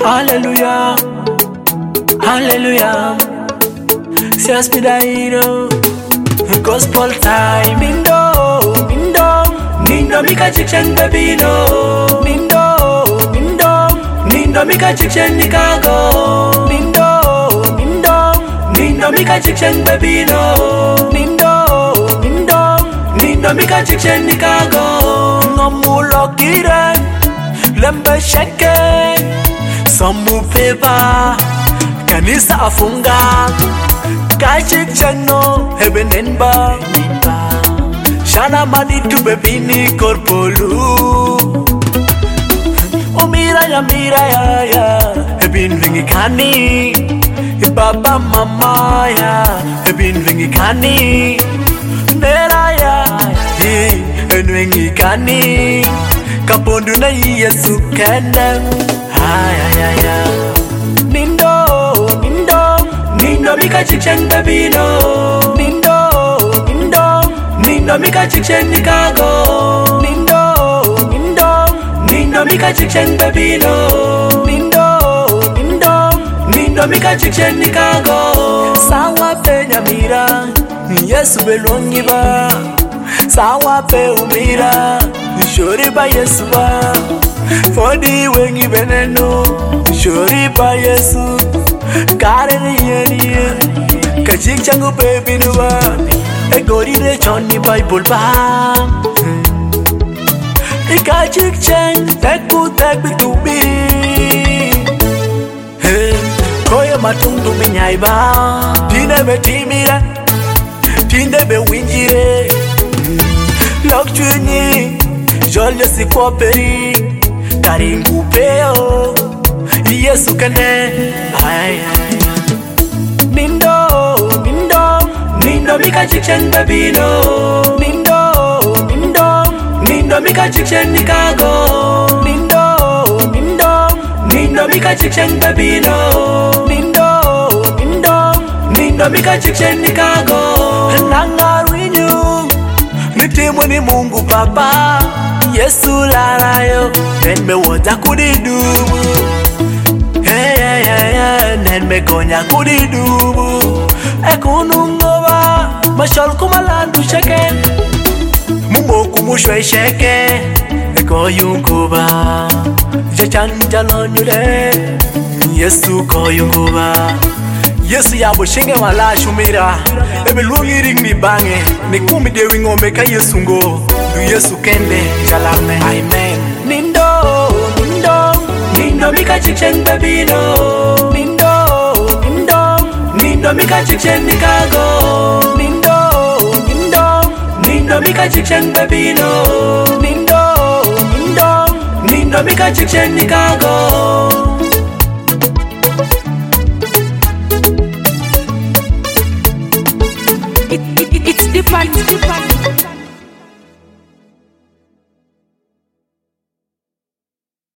Hallelujah, hallelujah. Seas pidairo, gospel time. Nindo mika chichen babino. Nindo mika chichen Chicago. Nindo mika chichen babino. Nindo mika chichen Chicago. Ngomulo kire, lembe sheke, somu peba, kanisa afunga, kachik chano hebenenba, shana mani tu bebini korpolu. O mira ya, hebin vingi kani, baba mama ya, hebin vingi kani, nera ya, vingi kani. Kapondu na Yesu kende. Nindo mika chichen babino. Nindo mika chichen Chicago. Nindo mika chichen babino. Nindo mika chichen Chicago. Sawa pe nyamira, Yesu belongi ba. Sawa pe umira, shori ba Yesu ba. Fodi wengi beneno, shori ba Yesu. Kare ni yeni, kajik changu pe binuba. Egori de choni Bible ba. Kajik chang, teku bitubi. Koya matundu minyai ba. Tine be timira, tine be winjire. Lok chuni, jolye si koperi, karingu peo, Yesu kene. Nindo mika chichen babino. Nindo mika chichen Chicago. Nindo mika chichen babino. Nindo mika chichen Chicago. Nangaruinyu, nitimu ni Mungu Baba. Yesu larayo, nenme woza kudidubu. Nenme konya kudidubu. Ekunungoba, mashal kumalandu sheke. Mumo kumushwe sheke. Eko yunguba, jachanjalonyule. Yesu koyunguba. Yesu ya bushinge wala shumira. Ebe lungi ring ni bange. Ni kumi de wingo meka Yesu ngo. Du Yesu kende jalame. Amen. Nindo mika chichen babino. Nindo mika chichen Chicago. Nindo mika chichen babino. Nindo mika chichen Chicago. It's different.